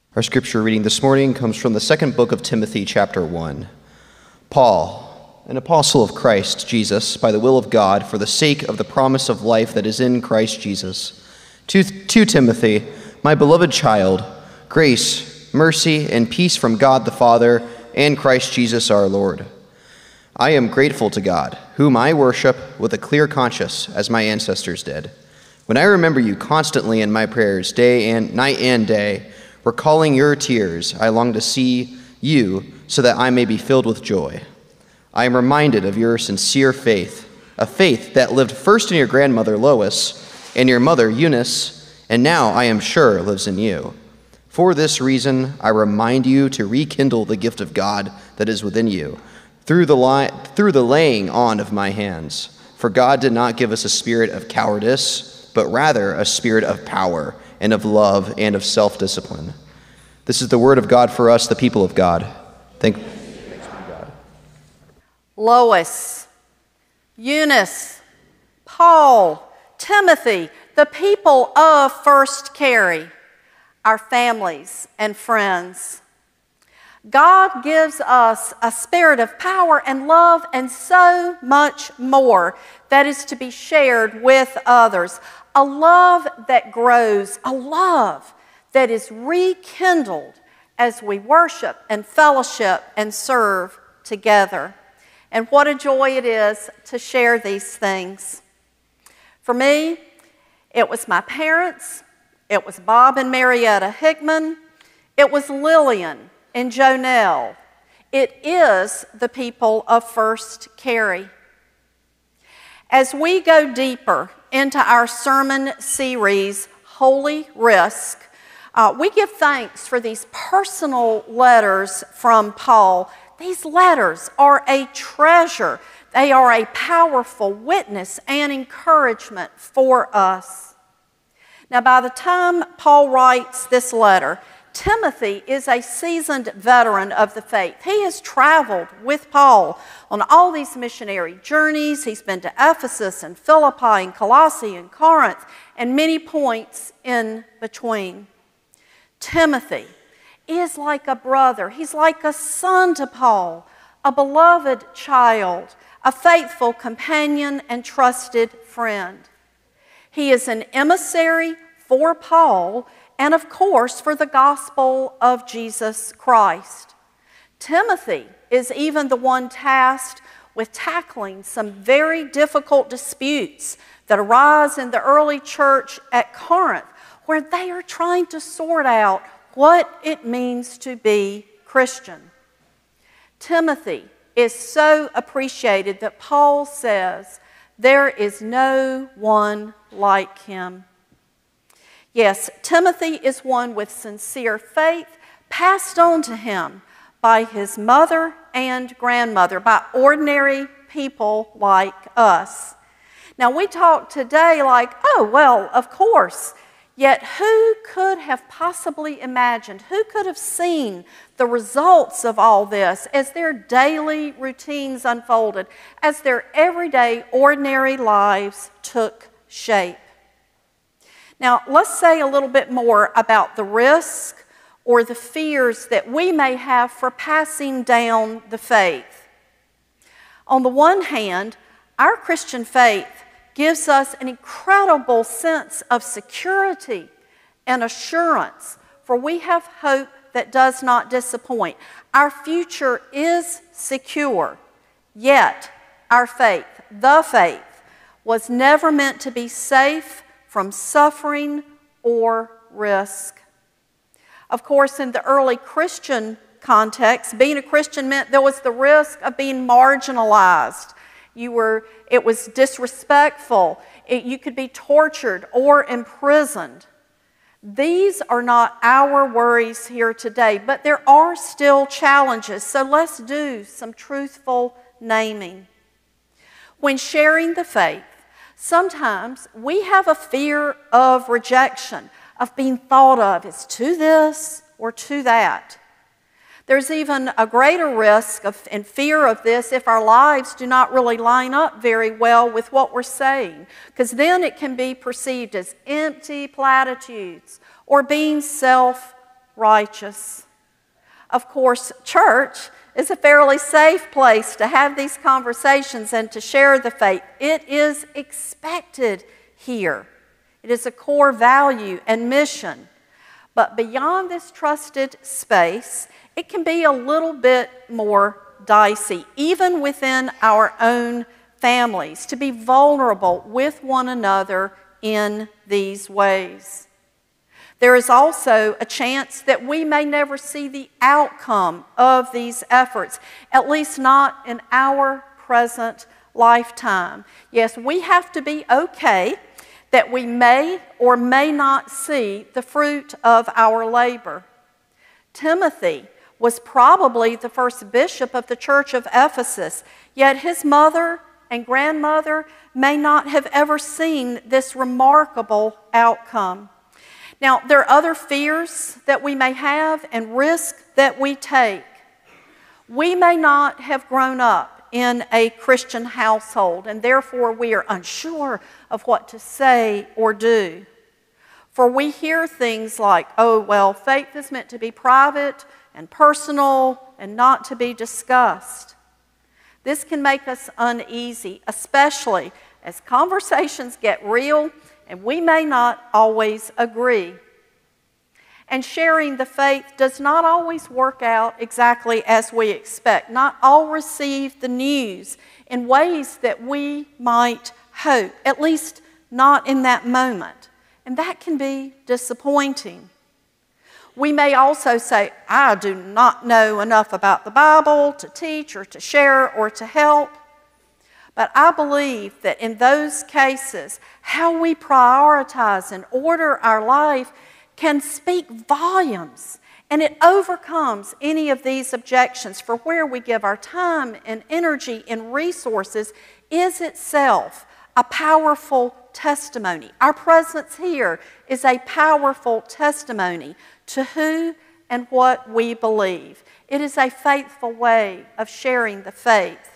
Our scripture reading this morning comes from the second book of Timothy, chapter 1. Paul, an apostle of Christ Jesus, by the will of God, for the sake of the promise of life that is in Christ Jesus. To Timothy, my beloved child, grace, mercy, and peace from God the Father and Christ Jesus our Lord. I am grateful to God, whom I worship with a clear conscience, as my ancestors did. When I remember you constantly in my prayers, night and day, recalling your tears, I long to see you so that I may be filled with joy. I am reminded of your sincere faith, a faith that lived first in your grandmother Lois and your mother Eunice, and now I am sure lives in you. For this reason, I remind you to rekindle the gift of God that is within you, through the laying on of my hands. For God did not give us a spirit of cowardice, but rather a spirit of power, and of love, and of self-discipline. This is the word of God for us, the people of God. Thanks be to God. Lois, Eunice, Paul, Timothy, the people of First Cary, our families and friends. God gives us a spirit of power and love and so much more that is to be shared with others. A love that grows, a love that is rekindled as we worship and fellowship and serve together. And what a joy it is to share these things. For me, it was my parents, it was Bob and Marietta Hickman, it was Lillian and Jonelle. It is the people of First Cary. As we go deeper into our sermon series, Holy Risk, we give thanks for these personal letters from Paul. These letters are a treasure. They are a powerful witness and encouragement for us. Now, by the time Paul writes this letter, Timothy is a seasoned veteran of the faith. He has traveled with Paul on all these missionary journeys. He's been to Ephesus and Philippi and Colossae and Corinth and many points in between. Timothy is like a brother. He's like a son to Paul, a beloved child, a faithful companion and trusted friend. He is an emissary for Paul and of course, for the gospel of Jesus Christ. Timothy is even the one tasked with tackling some very difficult disputes that arise in the early church at Corinth, where they are trying to sort out what it means to be Christian. Timothy is so appreciated that Paul says, "There is no one like him." Yes, Timothy is one with sincere faith passed on to him by his mother and grandmother, by ordinary people like us. Now, we talk today like, oh, well, of course. Yet who could have possibly imagined, who could have seen the results of all this as their daily routines unfolded, as their everyday, ordinary lives took shape? Now, let's say a little bit more about the risk or the fears that we may have for passing down the faith. On the one hand, our Christian faith gives us an incredible sense of security and assurance, for we have hope that does not disappoint. Our future is secure, yet our faith, the faith, was never meant to be safe from suffering or risk. Of course, in the early Christian context, being a Christian meant there was the risk of being marginalized. It was disrespectful. You could be tortured or imprisoned. These are not our worries here today, but there are still challenges, so let's do some truthful naming. When sharing the faith, sometimes we have a fear of rejection, of being thought of as to this or to that. There's even a greater risk and fear of this if our lives do not really line up very well with what we're saying, because then it can be perceived as empty platitudes or being self righteous. Of course, church is a fairly safe place to have these conversations and to share the faith. It is expected here. It is a core value and mission. But beyond this trusted space, it can be a little bit more dicey, even within our own families, to be vulnerable with one another in these ways. There is also a chance that we may never see the outcome of these efforts, at least not in our present lifetime. Yes, we have to be okay that we may or may not see the fruit of our labor. Timothy was probably the first bishop of the church of Ephesus, yet his mother and grandmother may not have ever seen this remarkable outcome. Now, there are other fears that we may have and risks that we take. We may not have grown up in a Christian household, and therefore we are unsure of what to say or do. For we hear things like, oh, well, faith is meant to be private and personal and not to be discussed. This can make us uneasy, especially as conversations get real and we may not always agree. And sharing the faith does not always work out exactly as we expect. Not all receive the news in ways that we might hope, at least not in that moment. And that can be disappointing. We may also say, I do not know enough about the Bible to teach or to share or to help. But I believe that in those cases, how we prioritize and order our life can speak volumes, and it overcomes any of these objections. For where we give our time and energy and resources is itself a powerful testimony. Our presence here is a powerful testimony to who and what we believe. It is a faithful way of sharing the faith.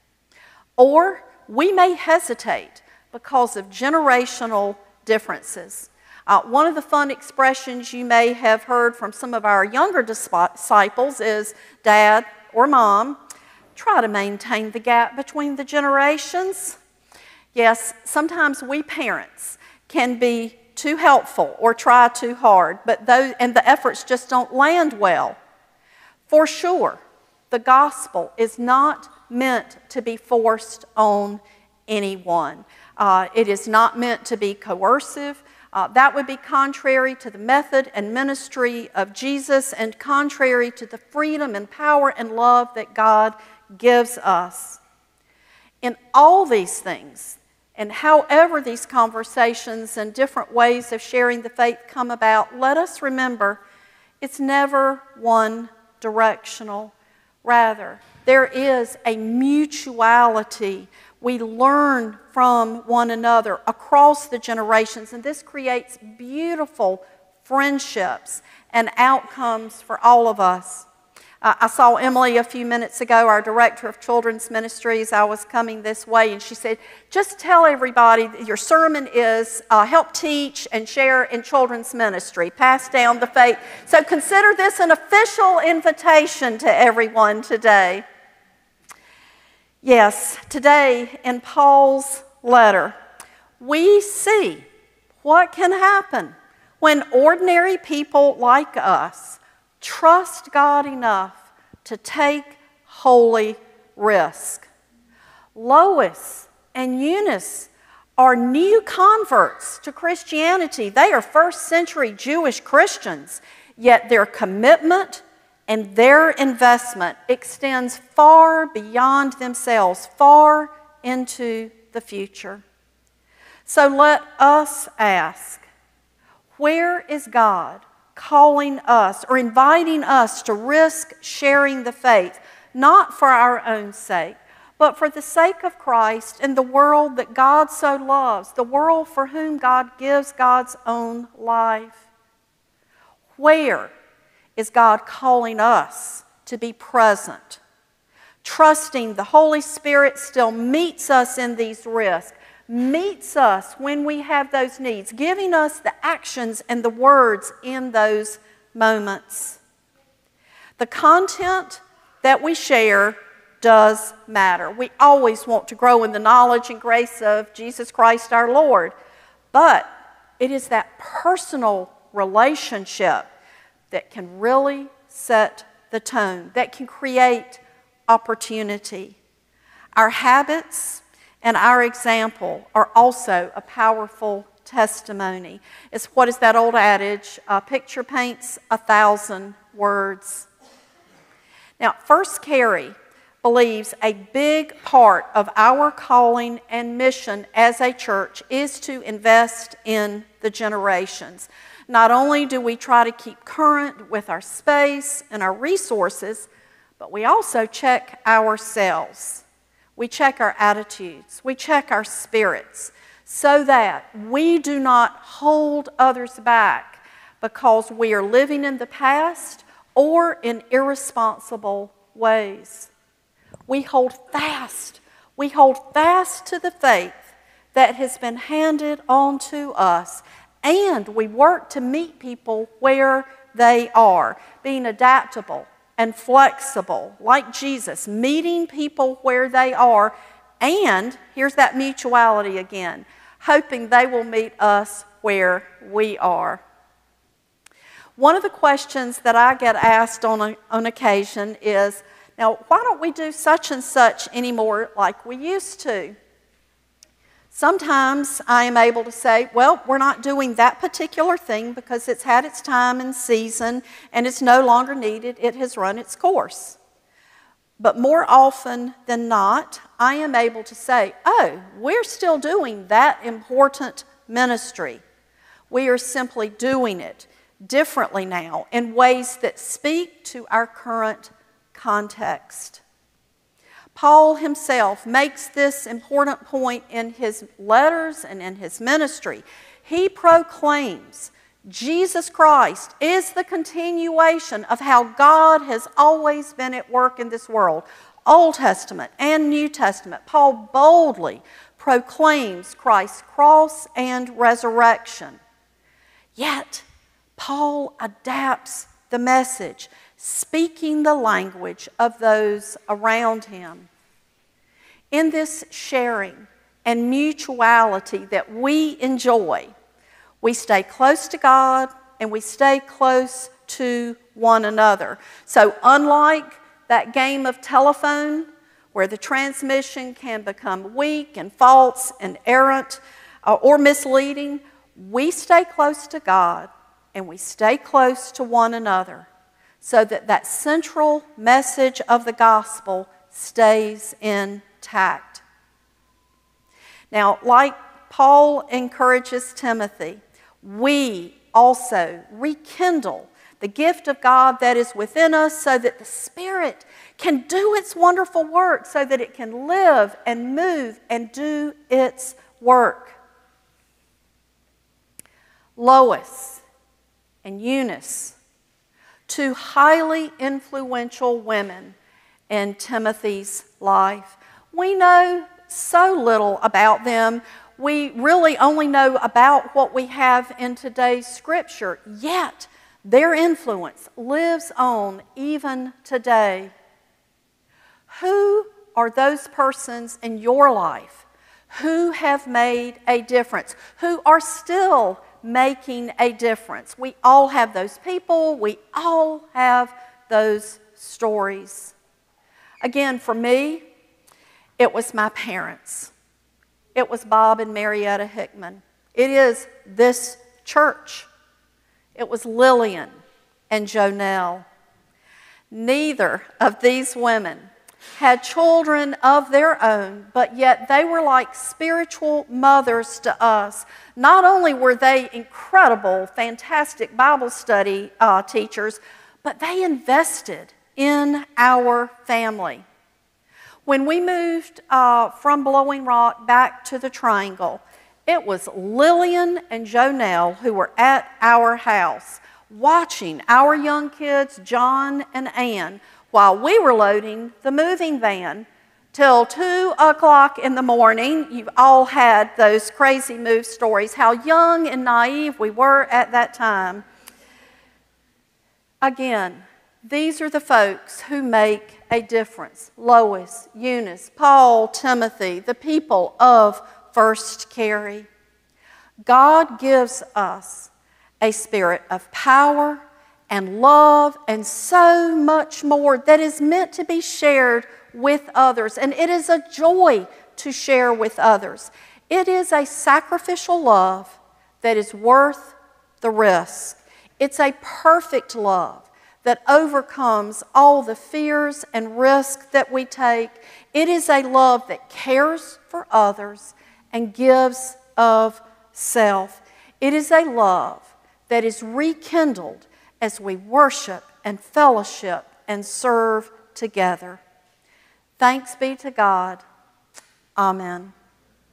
Or we may hesitate because of generational differences. One of the fun expressions you may have heard from some of our younger disciples is, Dad or Mom, try to maintain the gap between the generations. Yes, sometimes we parents can be too helpful or try too hard, and the efforts just don't land well. For sure, the gospel is not meant to be forced on anyone. It is not meant to be coercive. That would be contrary to the method and ministry of Jesus and contrary to the freedom and power and love that God gives us. In all these things, and however these conversations and different ways of sharing the faith come about, let us remember it's never one directional. Rather, there is a mutuality. We learn from one another across the generations, and this creates beautiful friendships and outcomes for all of us. I saw Emily a few minutes ago, our director of children's ministries. I was coming this way, and she said, just tell everybody that your sermon is help teach and share in children's ministry, pass down the faith. So consider this an official invitation to everyone today. Yes, today in Paul's letter, we see what can happen when ordinary people like us trust God enough to take holy risk. Lois and Eunice are new converts to Christianity. They are first century Jewish Christians, yet their commitment and their investment extends far beyond themselves, far into the future. So let us ask, where is God calling us or inviting us to risk sharing the faith, not for our own sake, but for the sake of Christ and the world that God so loves, the world for whom God gives God's own life? Where is God calling us to be present, trusting the Holy Spirit still meets us in these risks, meets us when we have those needs, giving us the actions and the words in those moments. The content that we share does matter. We always want to grow in the knowledge and grace of Jesus Christ our Lord, but it is that personal relationship that can really set the tone, that can create opportunity. Our habits and our example are also a powerful testimony. It's what is that old adage, a picture paints 1,000 words. Now, First Carey believes a big part of our calling and mission as a church is to invest in the generations. Not only do we try to keep current with our space and our resources, but we also check ourselves. We check our attitudes. We check our spirits so that we do not hold others back because we are living in the past or in irresponsible ways. We hold fast. We hold fast to the faith that has been handed on to us, and we work to meet people where they are, being adaptable and flexible, like Jesus, meeting people where they are, and here's that mutuality again, hoping they will meet us where we are. One of the questions that I get asked on occasion is, now, why don't we do such and such anymore like we used to? Sometimes I am able to say, well, we're not doing that particular thing because it's had its time and season and it's no longer needed. It has run its course. But more often than not, I am able to say, oh, we're still doing that important ministry. We are simply doing it differently now in ways that speak to our current context. Paul himself makes this important point in his letters and in his ministry. He proclaims Jesus Christ is the continuation of how God has always been at work in this world. Old Testament and New Testament. Paul boldly proclaims Christ's cross and resurrection. Yet, Paul adapts the message, speaking the language of those around him. In this sharing and mutuality that we enjoy, we stay close to God and we stay close to one another. So unlike that game of telephone where the transmission can become weak and false and errant or misleading, we stay close to God and we stay close to one another so that that central message of the gospel stays intact. Now, like Paul encourages Timothy, we also rekindle the gift of God that is within us so that the Spirit can do its wonderful work, so that it can live and move and do its work. Lois and Eunice, two highly influential women in Timothy's life. We know so little about them. We really only know about what we have in today's scripture, yet their influence lives on even today. Who are those persons in your life who have made a difference, who are still making a difference? We all have those people. We all have those stories. Again, for me, it was my parents. It was Bob and Marietta Hickman. It is this church. It was Lillian and Jonelle. Neither of these women had children of their own, but yet they were like spiritual mothers to us. Not only were they incredible, fantastic Bible study teachers, but they invested in our family. When we moved from Blowing Rock back to the Triangle, it was Lillian and Jonelle who were at our house watching our young kids, John and Ann, while we were loading the moving van till 2 o'clock in the morning. You've all had those crazy move stories, how young and naive we were at that time. Again, these are the folks who make a difference. Lois, Eunice, Paul, Timothy, the people of First Cary. God gives us a spirit of power and love and so much more that is meant to be shared with others. And it is a joy to share with others. It is a sacrificial love that is worth the risk. It's a perfect love that overcomes all the fears and risks that we take. It is a love that cares for others and gives of self. It is a love that is rekindled as we worship and fellowship and serve together. Thanks be to God. Amen.